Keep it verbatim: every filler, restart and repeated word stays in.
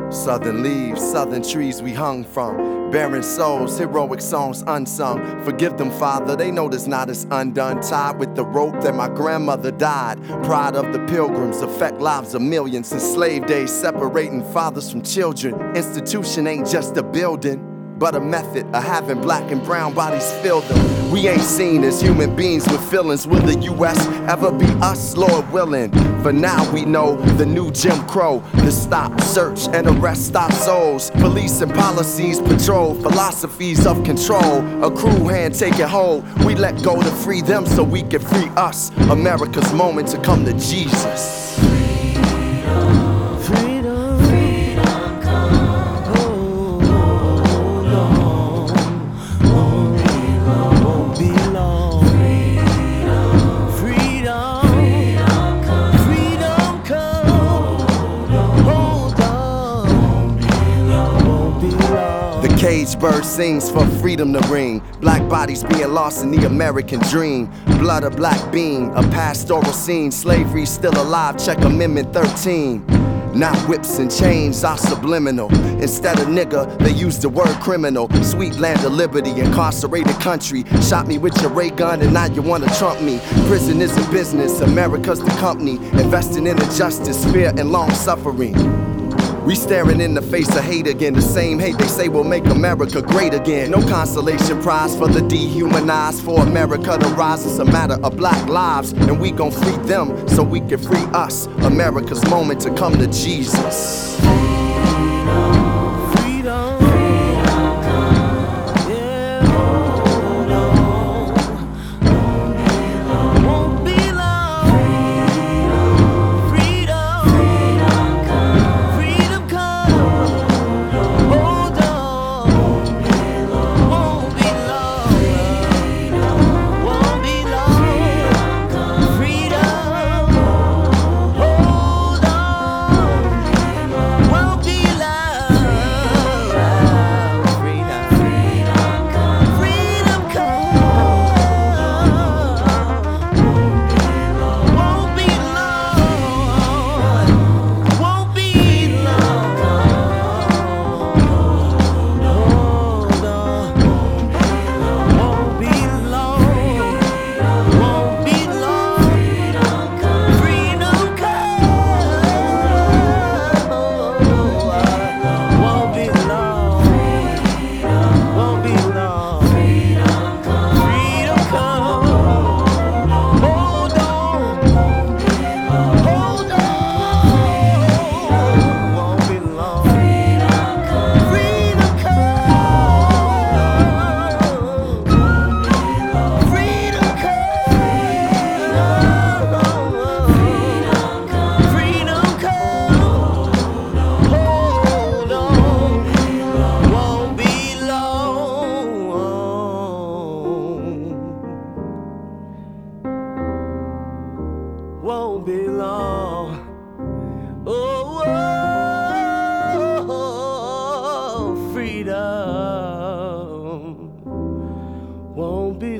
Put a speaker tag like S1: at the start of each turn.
S1: Southern leaves, southern trees we hung from. Barren souls, heroic songs unsung. Forgive them, Father, they know this knot is undone. Tied with the rope that my grandmother died. Pride of the pilgrims affect lives of millions. Since slave days, separating fathers from children. Institution ain't just a building, but a method of having black and brown bodies fill them. We ain't seen as human beings with feelings. Will the U S ever be us, Lord willing? For now we know the new Jim Crow. The stop, search, and arrest our souls. Police and policies patrol philosophies of control. A crew hand take it hold. We let go to free them so we can free us. America's moment to come to Jesus. Caged bird sings for freedom to ring. Black bodies being lost in the American dream. Blood a black bean, a pastoral scene. Slavery still alive, check Amendment thirteen. Not whips and chains are subliminal. Instead of nigga, they use the word criminal. Sweet land of liberty, incarcerated country. Shot me with your ray gun and now you wanna trump me. Prison is a business, America's the company. Investing in injustice, fear, and long suffering. We staring in the face of hate again. The same hate they say will make America great again. No consolation prize for the dehumanized. For America to rise, it's a matter of black lives. And we gon' free them so we can free us. America's moment to come to Jesus. Won't be long. Oh, oh, oh, freedom won't be